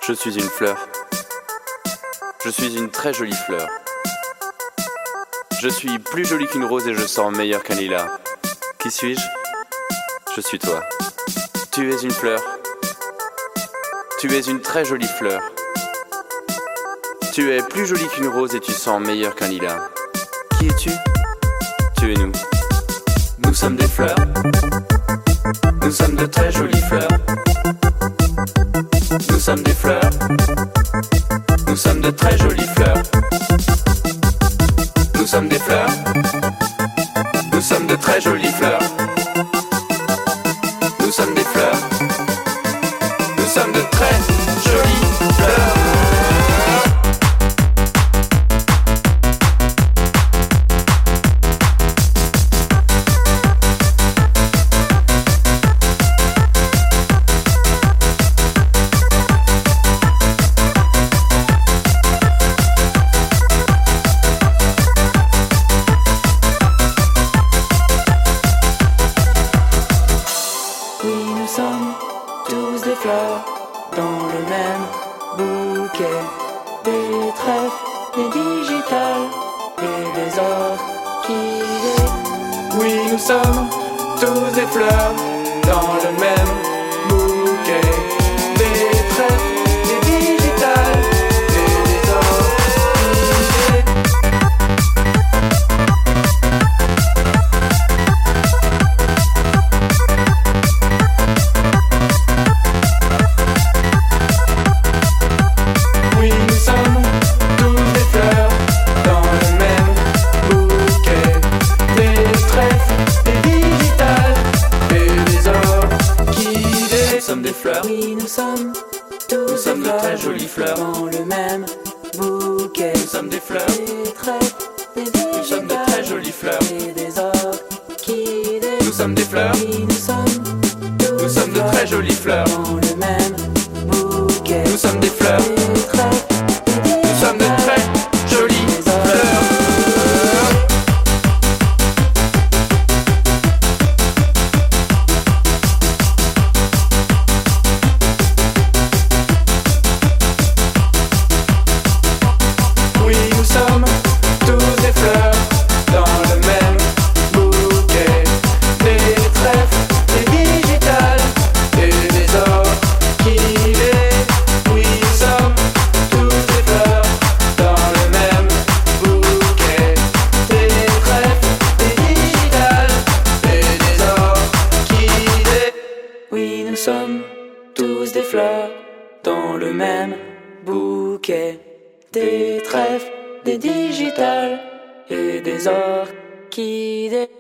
Je suis une fleur. Je suis une très jolie fleur. Je suis plus jolie qu'une rose et je sens meilleur qu'un lilas. Qui suis-je ? Je suis toi. Tu es une fleur. Tu es une très jolie fleur. Tu es plus jolie qu'une rose et tu sens meilleur qu'un lilas. Qui es-tu ? Tu es nous. Nous sommes des fleurs. Nous sommes de très jolies fleurs. Nous sommes des fleurs. Nous sommes de très jolies fleurs. Nous sommes des fleurs. Nous sommes de très jolies fleurs. Nous sommes des fleurs. Nous sommes de très jolies fleurs. Tous des fleurs dans le même bouquet, des trèfles, des digitales et des orchidées. Oui, nous sommes tous des fleurs dans le même bouquet, des trèfles, des digitales et des orchidées. Oui, nous sommes tous des fleurs dans le même bouquet, des trèfles, des digitales et des orchidées. Nous sommes des fleurs. Oui, nous sommes tous Nous sommes des de très fleurs jolies fleurs. dans le même bouquet, Nous sommes des fleurs. des trèfles, des Nous sommes de très digitales jolies fleurs. et des orchidées. Nous sommes des fleurs. Oui, nous sommes tous Nous sommes de très jolies fleurs. dans le même bouquet, Nous sommes des fleurs. des trèfles, des Nous sommes de très jolies fleurs. Oui, nous sommes tous des fleurs dans le même bouquet, des trèfles, des digitales et des orchidées. Oui, nous sommes tous des fleurs dans le même bouquet, des trèfles, des digitales et des orchidées. Oui, nous sommes tous des fleurs dans le même bouquet, des trèfles, des digitales et des orchidées.